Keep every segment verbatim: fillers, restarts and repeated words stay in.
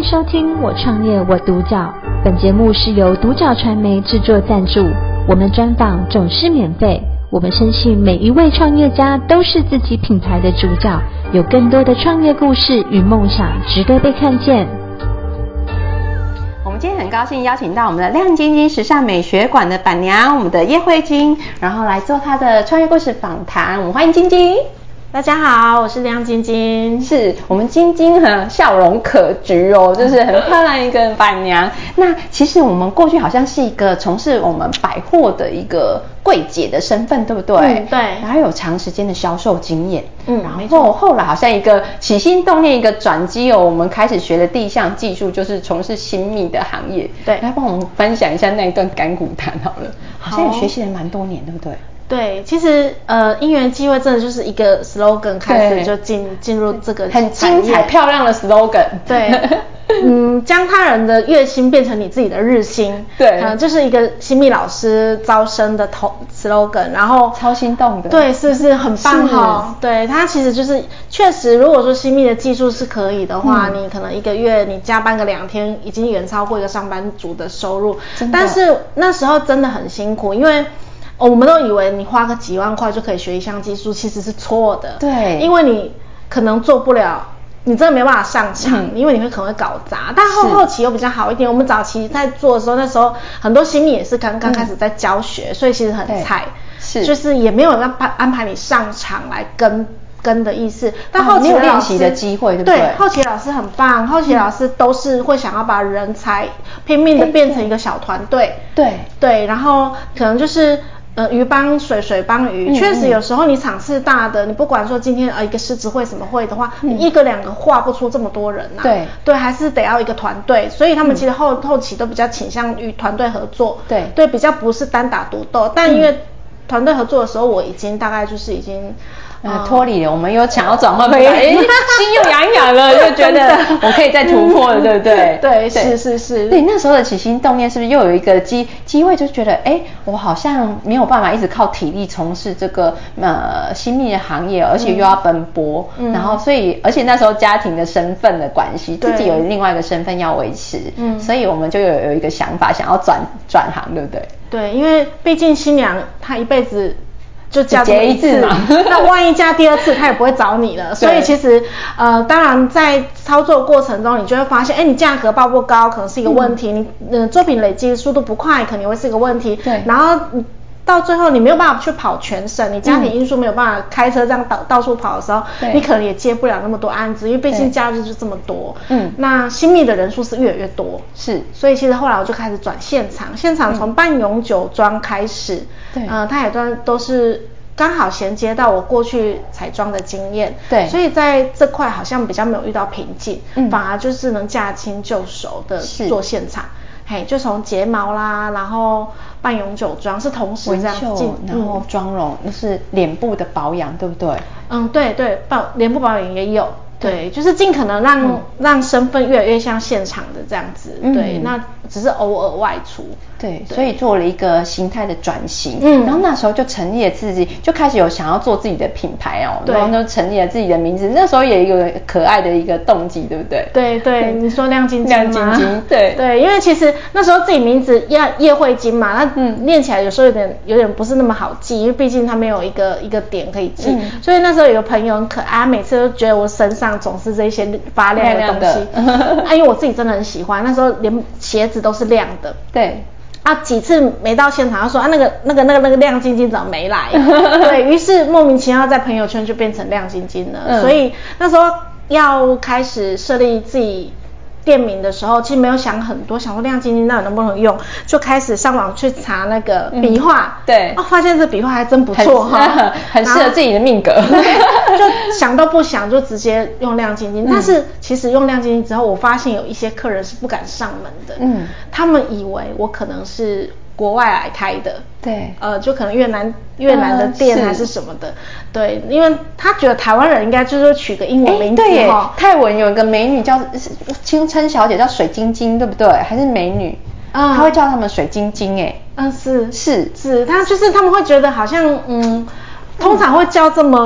收听我创业我独角，本节目是由独角传媒制作赞助，我们专访总是免费，我们深信每一位创业家都是自己品牌的主角，有更多的创业故事与梦想值得被看见。 我们今天很高兴邀请到我们的亮晶晶时尚美学馆的板娘，我们的叶慧晶，然后来做她的创业故事访谈。我们欢迎晶晶。 大家好，我是亮晶晶。 是我们晶晶很笑容可掬哦，就是很漂亮一个板娘。那其实我们过去好像是一个从事我们百货的一个柜姐的身份，对不对？ 嗯，对。 然后有长时间的销售经验， 嗯， 然后后来好像一个起心动念一个转机哦，我们开始学的第一项技术就是从事新秘的行业。 对， 来帮我们分享一下那一段甘苦谈好了。好像也学习了蛮多年，对不对？ 对，其实呃，因缘机会真的就是一个 slogan 开始就进进入这个很精彩漂亮的 slogan。 对，嗯，将他人的月薪变成你自己的日薪。 对， 呃，这是一个新秘老师招生的头 slogan， 然后超心动的。 对，是不是很棒哈？对，它其实就是确实，如果说新秘的技术是可以的话，嗯、你可能一个月你加班个两天，已经远超过一个上班族的收入。真的。但是那时候真的很辛苦，因为。哦、我们都以为你花个几万块就可以学一项技术，其实是错的。 对， 因为你可能做不了，你真的没办法上场，嗯、因为你会可能会搞砸。但后后期又比较好一点，我们早期在做的时候，那时候很多新秘也是刚刚开始在教学，嗯、所以其实很菜，是就是也没有安排安排你上场来跟。跟的意思，但后期的老师、哦、 练习的机会，对不对？ 对，后期老师很棒，后期老师都是会想要把人才拼命的变成一个小团队， 对对，然后可能就是呃鱼帮水，水帮鱼，确、嗯、实有时候你场次大的，你不管说今天呃一个狮子会什么会的话，嗯、你一个两个画不出这么多人啊， 对对，还是得要一个团队，所以他们其实后、嗯、后期都比较倾向于团队合作， 对对，比较不是单打独斗，但因为团队合作的时候，我已经大概就是已经。 呃，脱离了，我们有想要转换回来，哎，心又痒痒了，就觉得我可以再突破了，对不对？ 对，是是是。 对，那时候的起心动念是不是又有一个机机会，就觉得，哎，我好像没有办法一直靠体力从事这个呃新秘的行业，而且又要奔波，嗯、然后所以，而且那时候家庭的身份的关系，自己有另外一个身份要维持，嗯，所以我们就有有一个想法，想要转转行，对不对？ 对，因为毕竟新娘她一辈子。就嫁这么一次嘛， 那万一嫁第二次，他也不会找你了。所以其实，呃，当然在操作过程中，你就会发现，哎，你价格报不高，可能是一个问题；嗯、你呃作品累积的速度不快，可能会是一个问题。 对。 然后到最后，你没有办法去跑全省，你家庭因素没有办法开车这样到到处跑的时候，你可能也接不了那么多案子，因为毕竟假日就这么多。嗯。那新秘的人数是越来越多。 是。 所以其实后来我就开始转现场，现场从半永久装开始。对。呃，它也都都是。刚好衔接到我过去彩妆的经验， 对， 所以在这块好像比较没有遇到瓶颈，嗯，反而就是能驾轻就熟的做现场，嘿，就从睫毛啦，然后半永久妆是同时这样进， 然后妆容就是脸部的保养，对不对？ 嗯，对对，保脸部保养也有。对，就是尽可能让、嗯、让身份越来越像现场的这样子，嗯、对，那只是偶尔外出。 对，对所以做了一个形态的转型，嗯，然后那时候就成立了自己，就开始有想要做自己的品牌哦，然后就成立了自己的名字。那时候也有一个可爱的一个动机，对不对？ 对对，你说亮晶晶吗？ 亮晶晶，对对，因为其实那时候自己名字叶叶慧晶嘛，那嗯念起来有时候有点有点不是那么好记，因为毕竟它没有一个一个点可以记，嗯、所以那时候有个朋友很可爱，每次都觉得我身上总是这些发亮的东西，亮亮的啊，因为我自己真的很喜欢，那时候连鞋子都是亮的， 对。 啊，几次没到现场，他说啊，那个那个那个那个亮晶晶怎么没来？对于是莫名其妙在朋友圈就变成亮晶晶了，嗯、所以那时候要开始设立自己店名的时候，其实没有想很多，想说亮晶晶那能不能用，就开始上网去查那个笔画， 嗯、对， 哦，发现这笔画还真不错哈， 很适合自己的命格， 就想都不想就直接用亮晶晶。嗯、但是其实用亮晶晶之后，我发现有一些客人是不敢上门的，嗯，他们以为我可能是国外来开的， 对， 呃，就可能越南越南的店还是什么的，呃、对，因为他觉得台湾人应该就是取个英文名字哈。 对耶，泰文有一个美女叫青春小姐叫水晶晶，对不对？还是美女？嗯，他会叫他们水晶晶哎。 嗯，是是是，他就是他们会觉得好像嗯，通常会叫这么。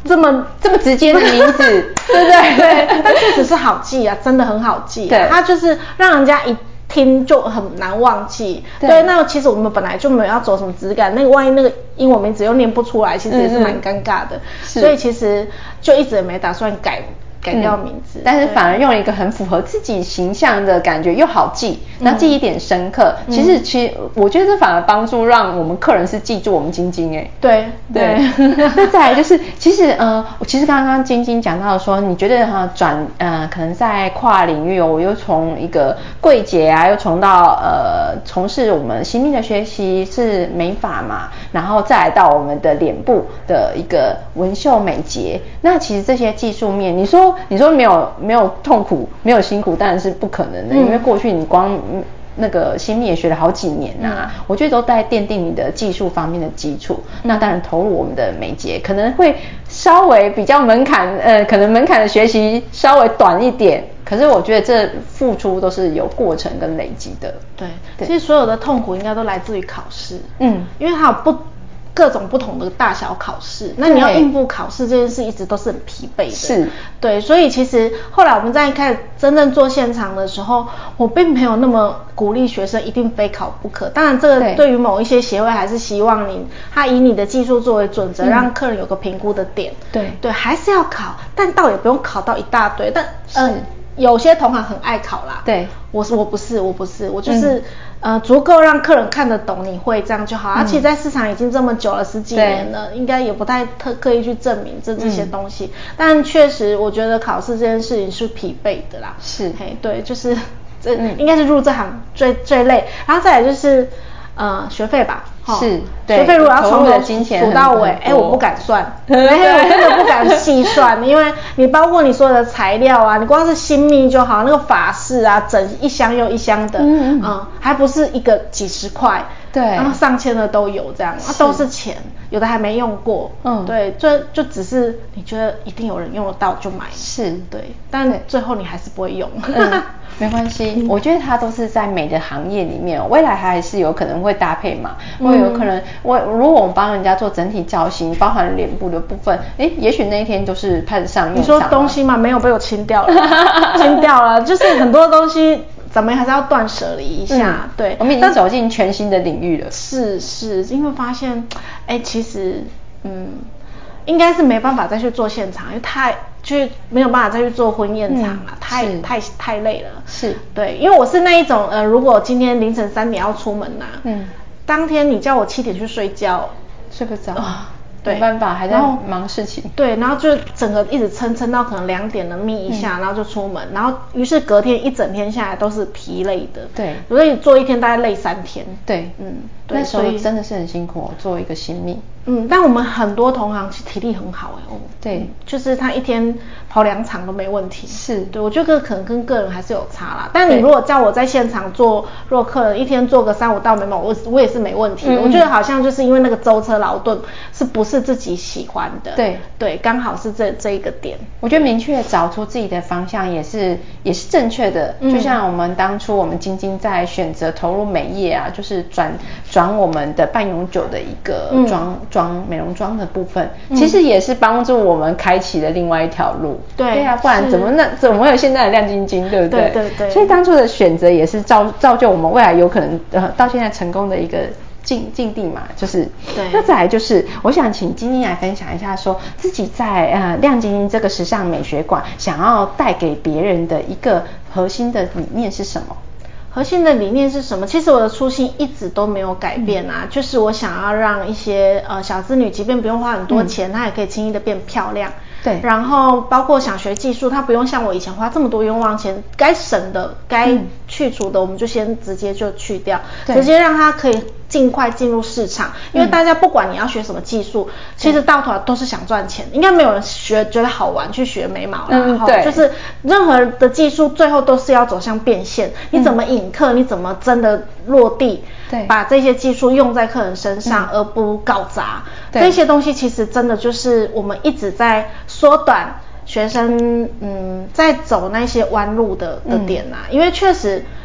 这么这么直接的名字，对不对？ 对，但确实是好记啊，真的很好记、啊。 对， 它就是让人家一听就很难忘记。对，对那其实我们本来就没有要走什么质感，那个万一那个英文名字又念不出来，其实也是蛮尴尬的。嗯、所以其实就一直也没打算改。改掉名字、嗯， 但是反而用一个很符合自己形象的感觉，又好记，那记忆点深刻。嗯、其实，其实我觉得这反而帮助让我们客人是记住我们晶晶哎。 对对。 那再来就是，其实呃，其实刚刚晶晶讲到说，你觉得哈转呃，可能在跨领域哦，我又从一个柜姐啊，又从到呃从事我们新秘的学习是美发嘛，然后再来到我们的脸部的一个纹绣美睫。那其实这些技术面，你说。你说没有没有痛苦没有辛苦当然是不可能的、嗯、因为过去你光那个新秘也学了好几年啊、嗯、我觉得都在奠定你的技术方面的基础、嗯、那当然投入我们的美睫可能会稍微比较门槛呃可能门槛的学习稍微短一点，可是我觉得这付出都是有过程跟累积的。 对, 对其实所有的痛苦应该都来自于考试， 嗯， 因为它有不各种不同的大小考试，那你要应付考试这件事一直都是很疲惫的。 是， 对，所以其实后来我们在开始真正做现场的时候，我并没有那么鼓励学生一定非考不可。当然，这个对于某一些协会还是希望你，他以你的技术作为准则，嗯、让客人有个评估的点。 对对，还是要考，但倒也不用考到一大堆。但呃，有些同行很爱考啦。 对， 我是我不是我不是我就是。嗯呃，足够让客人看得懂你会这样就好。而且、嗯、在市场已经这么久了，十几年了，应该也不太特刻意去证明这这些东西。嗯、但确实，我觉得考试这件事情是疲惫的啦。 是， 嘿，对，就是这、嗯、应该是入这行最最累。然后再来就是呃学费吧。 是，对， 学费如果要从头数到尾，哎，我不敢算，哎，我真的不敢细算，因为你包括你所有的材料啊，你光是新秘就好，那个法式啊，整一箱又一箱的，嗯嗯，还不是一个几十块， 对， 然后上千的都有这样，啊，都是钱，有的还没用过，嗯，对，就就只是你觉得一定有人用得到就买， 是， 对，但最后你还是不会用。 嗯没关系、嗯，我觉得它都是在美的行业里面，未来还是有可能会搭配嘛，嗯、会有可能我如果我们帮人家做整体造型，包含脸部的部分，哎，也许那一天就是派得上用场。 你说东西嘛，没有被我清掉了，清掉了，就是很多东西咱们还是要断舍离一下，嗯、对， 我们已经走进全新的领域了。 是是，因为发现，哎，其实，嗯。应该是没办法再去做现场，因为太就是没有办法再去做婚宴场了，嗯、太太太累了。 是， 对，因为我是那一种，呃，如果今天凌晨三点要出门呐、啊，嗯，当天你叫我七点去睡觉， 睡不着啊。对，没办法，还在忙事情。 对，然后就整个一直撑撑到可能两点了，眯一下、嗯，然后就出门，然后于是隔天一整天下来都是疲累的。 对， 所以做一天大概累三天。 对，嗯，对，那时候真的是很辛苦、哦，做一个新秘。 嗯，但我们很多同行其实体力很好哎哦。 对、 嗯，就是他一天跑两场都没问题。 是， 对，我觉得可能跟个人还是有差啦。但你如果叫我在现场做，如果客人一天做个三五道眉毛，我我也是没问题的、嗯。我觉得好像就是因为那个舟车劳顿是不是自己喜欢的？ 对对，刚好是这这一个点。 我觉得明确找出自己的方向也是也是正确的。嗯、就像我们当初我们晶晶在选择投入美业啊，就是转转我们的半永久的一个妆妆、嗯、美容妆的部分、嗯，其实也是帮助我们开启了另外一条路。 对对啊，不然怎么那怎么会有现在的亮晶晶，对不对？ 对对对。 所以当初的选择也是造造就我们未来有可能呃到现在成功的一个境境地嘛，就是对。 那再来就是，我想请晶晶来分享一下说，说自己在呃亮晶晶这个时尚美学馆想要带给别人的一个核心的理念是什么？ 核心的理念是什么？其实我的初心一直都没有改变啊，嗯、就是我想要让一些呃小资女，即便不用花很多钱，嗯、她也可以轻易的变漂亮。 对， 然后包括想学技术，他不用像我以前花这么多冤枉钱，该省的、该去除的，我们就先直接就去掉，直接让他可以尽快进入市场。因为大家不管你要学什么技术，嗯、其实到头来都是想赚钱，应该没有人学觉得好玩去学眉毛啦。嗯，对，就是任何的技术最后都是要走向变现，你怎么引客，你怎么真的落地。对，把这些技术用在客人身上，嗯、而不搞砸。这些东西其实真的就是我们一直在缩短学生嗯在走那些弯路的的点啊，嗯、因为确实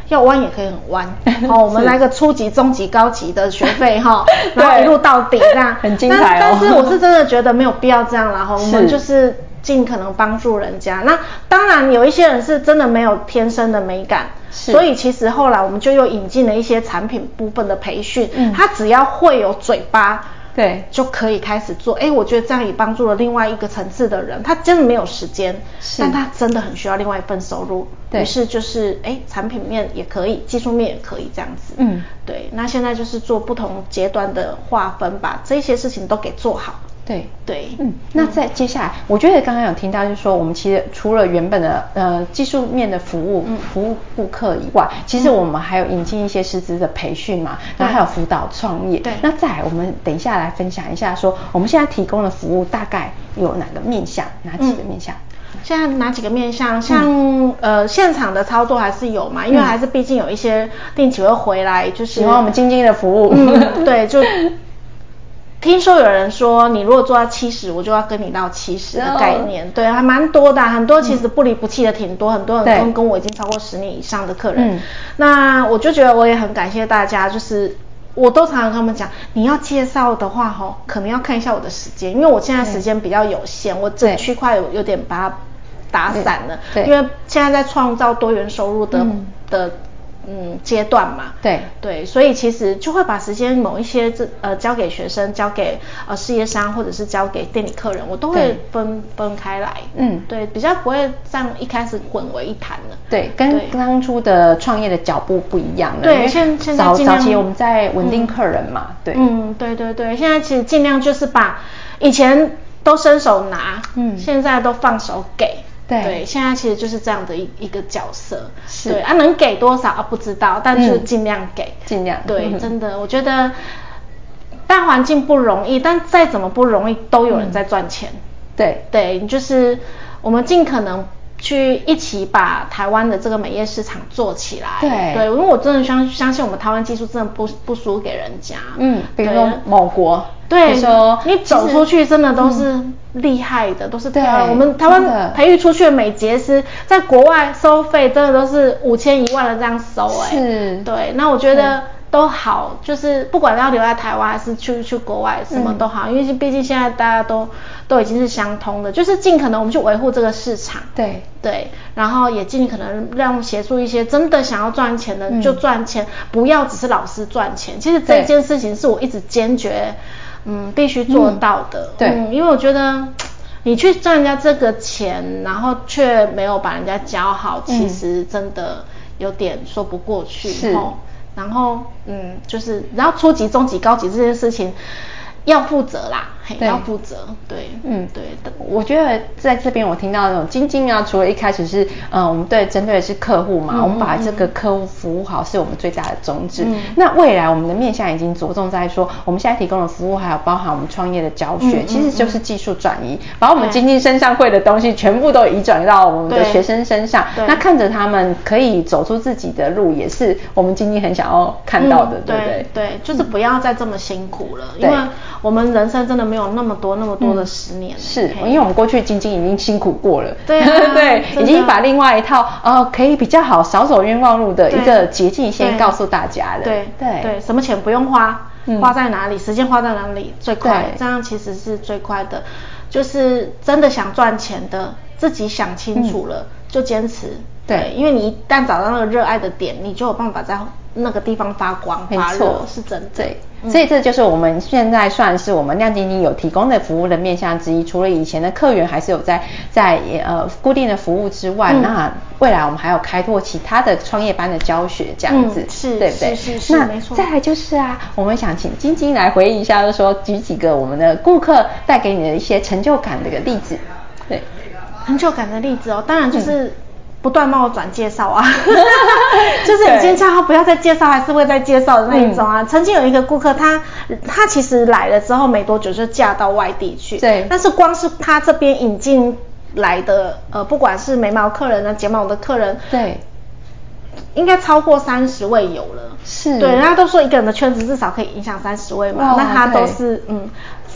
要弯也可以很弯。哦，我们来个初级、中级、高级的学费哈，然后一路到底这样， 很精彩哦。 但, 但是我是真的觉得没有必要这样啦，哈，我们就是尽可能帮助人家。那当然有一些人是真的没有天生的美感，所以其实后来我们就又引进了一些产品部分的培训，嗯，他只要会有嘴巴。对，就可以开始做。哎，我觉得这样也帮助了另外一个层次的人，他真的没有时间，但他真的很需要另外一份收入。对，于是就是哎，产品面也可以，技术面也可以这样子。嗯，对。那现在就是做不同阶段的划分，把这些事情都给做好。 对对， 嗯，那再接下来，我觉得刚刚有听到，就是说我们其实除了原本的呃技术面的服务、嗯、服务顾客以外，其实我们还有引进一些师资的培训嘛，然后还有辅导创业。对，那再来，我们等一下来分享一下说，说我们现在提供的服务大概有哪个面向，哪几个面向？嗯现在哪几个面向？像、嗯、呃现场的操作还是有嘛，因为还是毕竟有一些定期会回来，就是喜欢我们晶晶的服务。 嗯，对，就。听说有人说，你如果做到七十，我就要跟你到七十的概念， oh. 对，还蛮多的、啊，很多其实不离不弃的挺多，嗯、很多人跟跟我已经超过十年以上的客人。嗯、那我就觉得我也很感谢大家，就是我都常常跟他们讲，你要介绍的话吼，可能要看一下我的时间，因为我现在时间比较有限，我这区块有有点把它打散了，因为现在在创造多元收入的、嗯、的。嗯，阶段嘛，对对，所以其实就会把时间某一些这呃交给学生，交给呃事业商，或者是交给店里客人，我都会分分开来，嗯，对，比较不会像一开始混为一谈了。 对，跟当初的创业的脚步不一样了。 对，现现在早早期我们在稳定客人嘛，嗯、对， 嗯，对对对，现在其实尽量就是把以前都伸手拿，嗯，现在都放手给。对, 对，现在其实就是这样的一一个角色，是对啊，能给多少啊不知道，但是尽量给， 尽、嗯、量对，嗯、真的，我觉得大环境不容易，但再怎么不容易，都有人在赚钱。嗯、对对，就是我们尽可能去一起把台湾的这个美业市场做起来。对对，因为我真的相相信我们台湾技术真的不不输给人家。嗯， 比如说某国， 对，比如说你走出去真的都是。嗯厉害的都是漂亮，我们台湾培育出去的美睫师，在国外收费真的都是五千一万的这样收哎、欸，是，对，那我觉得都好，就是不管要留在台湾还是去去国外，什么都好，嗯、因为毕竟现在大家都都已经是相通的，就是尽可能我们去维护这个市场，对对，然后也尽可能让协助一些真的想要赚钱的、嗯、就赚钱，不要只是老师赚钱。其实这件事情是我一直坚决。嗯，必须做到的。嗯、对、嗯，因为我觉得你去赚人家这个钱，然后却没有把人家教好，嗯、其实真的有点说不过去。是。然后，嗯，就是，然后初级、中级、高级这件事情要负责啦，要负责。对，嗯，对。 我觉得在这边我听到那种晶晶啊，除了一开始是，嗯、呃，我们对针对的是客户嘛，嗯、我们把这个客户服务好是我们最大的宗旨。嗯、那未来我们的面向已经着重在说，我们现在提供的服务还有包含我们创业的教学，嗯、其实就是技术转移，把我们晶晶身上会的东西全部都移转到我们的学生身上。那看着他们可以走出自己的路，也是我们晶晶很想要看到的，嗯、对不对？ 对，就是不要再这么辛苦了，嗯、因为我们人生真的没有那么多那么多的十年。嗯、 是，因为我们过去晶晶已经辛苦过了，对、啊、对，已经把另外一套呃可以比较好少走冤枉路的一个捷径先告诉大家了。 对对对，什么钱不用花，嗯、花在哪里，时间花在哪里最快，这样其实是最快的。就是真的想赚钱的，自己想清楚了、嗯、就坚持。对，因为你一旦找到那个热爱的点，你就有办法在那个地方发光发热，是真的。对。 嗯、所以这就是我们现在算是我们亮晶晶有提供的服务的面向之一。除了以前的客源还是有在在呃固定的服务之外，嗯、那未来我们还有开拓其他的创业班的教学这样子，嗯、是对不对？ 是是是，没错。 那再来就是啊，我们想请晶晶来回忆一下，就是说举几个我们的顾客带给你的一些成就感的一个例子。对， 成就感的例子哦，当然就是。嗯不断帮我转介绍啊，就是已经叫他不要再介绍，还是会再介绍的那一种啊。嗯、曾经有一个顾客，他他其实来了之后没多久就嫁到外地去，对。但是光是他这边引进来的，呃，不管是眉毛客人啊、睫毛的客人，对，应该超过三十位有了。是，对，人家都说一个人的圈子至少可以影响三十位嘛，那他都是嗯。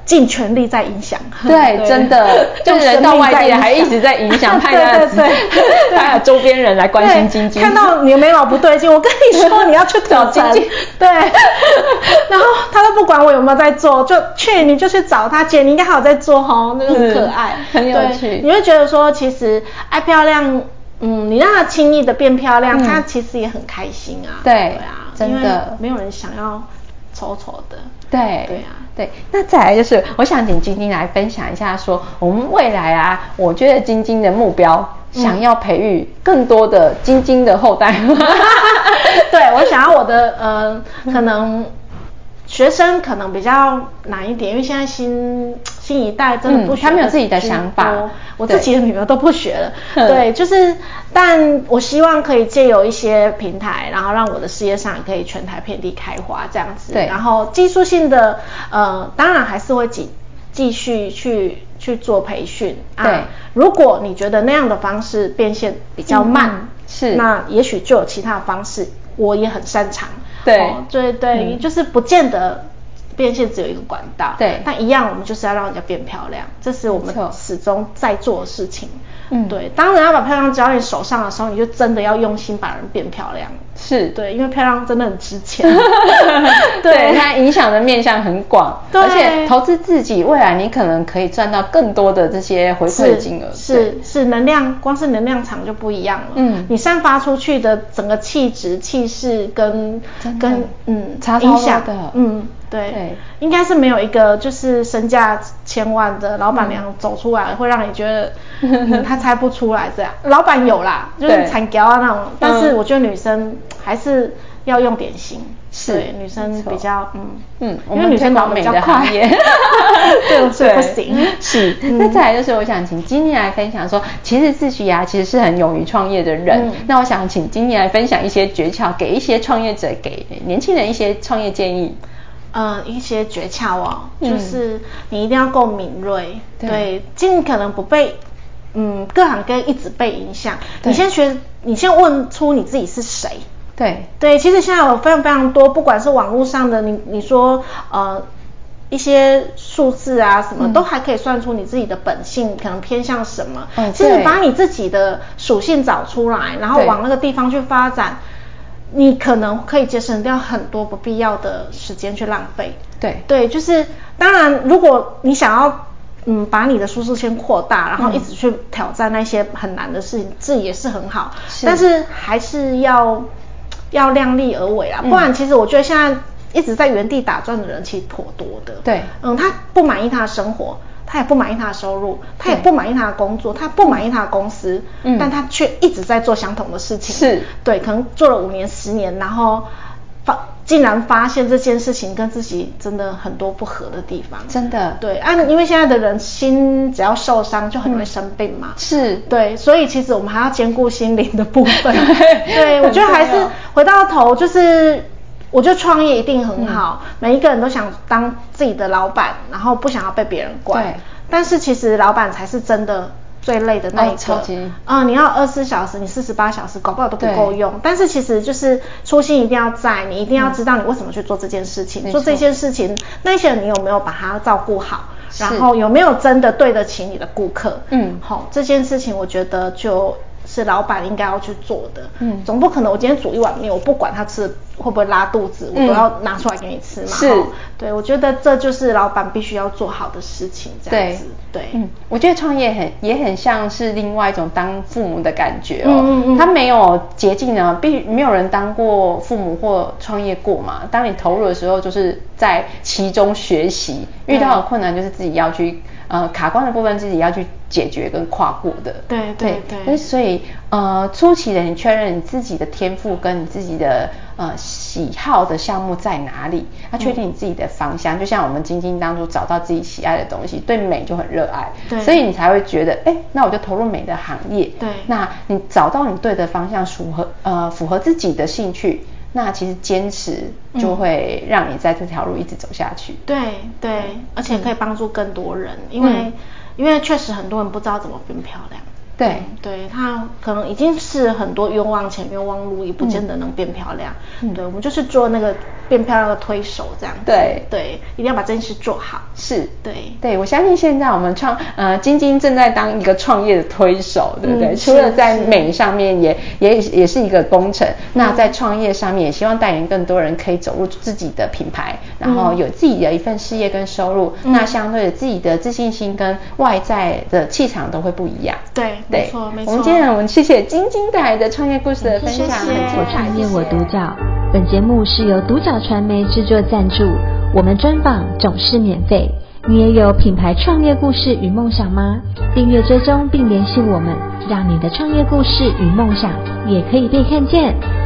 尽全力在影响。 对，对真的，就是人到外地还一直在影响，派他的他的周边人来关心晶晶。 看到你的眉毛不对劲，我跟你说你要去找晶晶。对，然后他都不管我有没有在做，就去你就去找他，姐你应该还有在做齁，那个很可爱， 很有趣。 你会觉得说，其实爱漂亮。嗯，你让她轻易的变漂亮，她、嗯、其实也很开心啊。 对， 对啊， 真的， 没有人想要丑丑的。 对， 对啊， 对。那再来就是，我想请晶晶来分享一下说，说我们未来啊，我觉得晶晶的目标，嗯、想要培育更多的晶晶的后代。 对，我想要我的呃，可能。学生可能比较难一点，因为现在新新一代真的不学、嗯， 他没有自己的想法。 我自己的女儿都不学了，对，就是，但我希望可以借由一些平台，然后让我的事业上也可以全台遍地开花这样子。 对， 然后技术性的，呃，当然还是会继继续去去做培训。 对、啊， 如果你觉得那样的方式变现比较慢， 嗯、是， 那也许就有其他的方式，我也很擅长。 对、 哦、对对、嗯，就是不见得变现只有一个管道， 对， 但一样我们就是要让人家变漂亮，这是我们始终在做的事情。嗯，对，当人家把漂亮交在你手上的时候，你就真的要用心把人变漂亮。 是， 对，因为漂亮真的很值钱。 对，对它影响的面向很广，而且投资自己，未来你可能可以赚到更多的这些回馈金额。 是是，能量，光是能量场就不一样了。嗯，你散发出去的整个气质、气势跟跟嗯差超多的， 嗯。对, 对，应该是没有一个就是身价千万的老板娘走出来，嗯、会让你觉得、嗯、他猜不出来这样。老板有啦，就是惨屌啊那种，但是我觉得女生还是要用点心。 是， 对，女生比较嗯嗯， 因为女生老美的行业， 对，所以不行。 是，嗯、那再来就是我想请晶晶来分享说，其实自己啊其实是很勇于创业的人。嗯、那我想请晶晶来分享一些诀窍，给一些创业者，给年轻人一些创业建议。 呃，一些诀窍哦，嗯、就是你一定要够敏锐，对，对尽可能不被嗯各行各业一直被影响。你先学，你先问出你自己是谁。 对对，其实现在有非常非常多，不管是网络上的，你你说呃一些数字啊什么、嗯，都还可以算出你自己的本性可能偏向什么。嗯，其实把你自己的属性找出来，然后往那个地方去发展。你可能可以节省掉很多不必要的时间去浪费。 对对，就是当然，如果你想要嗯把你的舒适圈扩大，然后一直去挑战那些很难的事情，这、嗯、也是很好。是但是还是要要量力而为啊，不然其实我觉得现在一直在原地打转的人其实颇多的。 对， 嗯，他不满意他的生活。他也不满意他的收入，他也不满意他的工作，他不满意他的公司，嗯、但他却一直在做相同的事情。 是， 对，可能做了五年、十年，然后发竟然发现这件事情跟自己真的很多不合的地方。 真的， 对啊，因为现在的人心只要受伤就很容易生病嘛。 嗯、是， 对，所以其实我们还要兼顾心灵的部分。对，我觉得还是回到头就是。我觉得创业一定很好、嗯，每一个人都想当自己的老板，然后不想要被别人管。对。但是其实老板才是真的最累的那一个。哦、超级。嗯，你要二十四小时，你四十八小时，搞不好都不够用。但是其实就是初心一定要在，你一定要知道你为什么去做这件事情，嗯、做这件事情，那些人你有没有把他照顾好，然后有没有真的对得起你的顾客？嗯。好，这件事情我觉得就。是老板应该要去做的，嗯，总不可能我今天煮一碗面，我不管他吃会不会拉肚子，嗯、我都要拿出来给你吃嘛。是，对，我觉得这就是老板必须要做好的事情，这样子，对，对嗯， 我觉得创业很也很像是另外一种当父母的感觉哦，嗯嗯他没有捷径啊，必没有人当过父母或创业过嘛，当你投入的时候，就是在其中学习，遇到的困难就是自己要去。呃，卡关的部分自己要去解决跟跨过的， 对对对。 对所以呃，初期的你确认你自己的天赋跟你自己的呃喜好的项目在哪里，要确定你自己的方向。嗯、就像我们晶晶当初找到自己喜爱的东西，对美就很热爱，对，所以你才会觉得，哎，那我就投入美的行业。 对， 那你找到你对的方向，符合呃符合自己的兴趣。那其实坚持就会让你在这条路一直走下去。 对对，而且可以帮助更多人，因为、嗯、因为确实很多人不知道怎么变漂亮。 对对，它可能已经是很多冤枉钱冤枉路，也不见得能变漂亮。嗯，对，我们就是做那个变漂亮的推手这样子。 对对，一定要把这件事做好。 是， 对对，我相信现在我们创呃晶晶正在当一个创业的推手，对不对？ 嗯、 除了在美上面也也也是一个工程，那在创业上面也希望带领更多人可以走入自己的品牌，然后有自己的一份事业跟收入，嗯、那相对的自己的自信心跟外在的气场都会不一样。 对，没错没错。 我们今天我们谢谢晶晶带来的创业故事的分享， 谢谢很精彩。 我创业我独角，本节目是由独角传媒制作赞助，我们专访总是免费。你也有品牌创业故事与梦想吗？订阅追踪并联系我们，让你的创业故事与梦想也可以被看见。